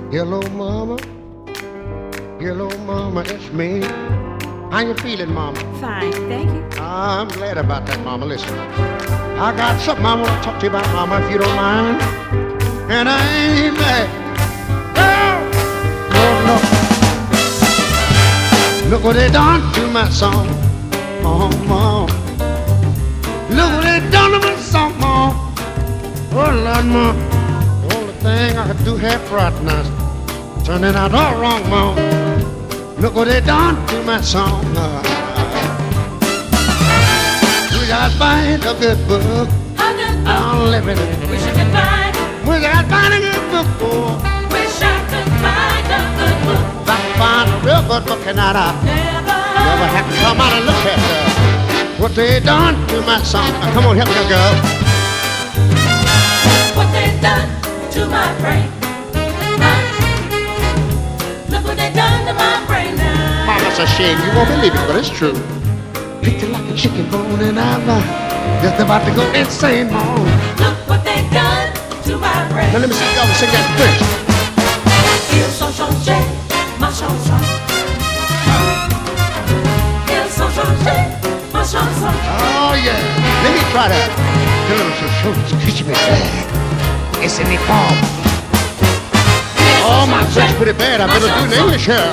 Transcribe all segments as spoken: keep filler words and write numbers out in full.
Hello, mama. Hello, mama, it's me. How you feeling, mama? Fine, thank you. I'm glad about that, mama. Listen, I got something I want to talk to you about, mama, if you don't mind. And I ain't mad. No, no. Look what they done to my song. Oh, mom. Look what they done to my song, mom. Oh, Lord, mom. The only thing I could do half right now is turn it out all wrong, mom. Look what they done to my song. Uh, wish I'd find a good book. A good book. I'll live in it. Wish I could find. Wish I'd find a good book. Oh. Wish I could find a good book. If I could find a real good book and I'd uh, Never. never have to come out and look at uh, what they done to my song. Uh, come on, help me, girl. What they done to my brain. Huh? Look what they done to my brain now. Mama's a shame. You won't believe it, but it's true. Picked it like a chicken bone and I'm uh, just about to go insane, mom. Look what they done to my brain. Now let me see y'all sing that French. Ils sont changés, ma chanson. Ils sont changés, ma chanson. Oh yeah. Let me try that. The little shoes, kiss me bad. It's in the palm. Oh, my French pretty bad. I better do in English here.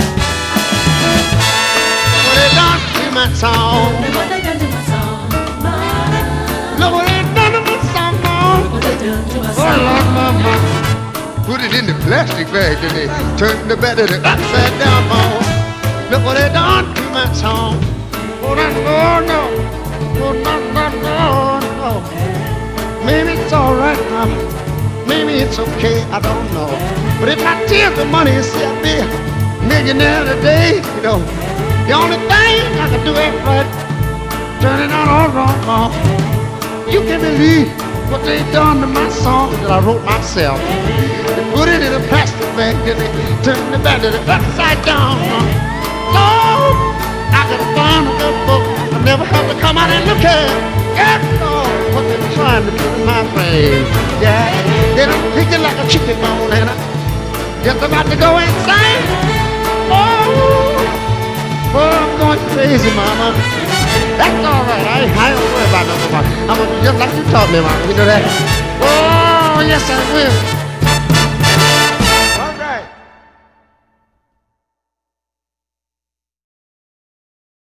What they done to my song? Look what they done to my song. Look what they done to my song, mom. Look what they done to my Oh, song. Lord, mama. Put it in the plastic bag, then they turn the bed to the upside down, mom. Look what they done to my song. Oh, no, no, no. Oh, no, no, no, no. Maybe it's all right, mama. Maybe it's okay, I don't know. But if I take the money and see I be a millionaire today, you know, the only thing I can do ain't right. Turn it on all wrong, mom. You can believe what they done to my song that I wrote myself. They put it in a plastic bag, then they turn the bag to the upside down, mom. Lord, I could have found a good book. I never have to come out and look at it. Yeah, Lord, what they're trying to put in my brain. Yeah, they done picked it like a chicken bone and I'm just about to go insane. Oh, oh, I'm going crazy, mama. That's all right. I, I don't worry about nothing. I'm gonna do just like you taught me, mama. You know that? Oh, yes, I will.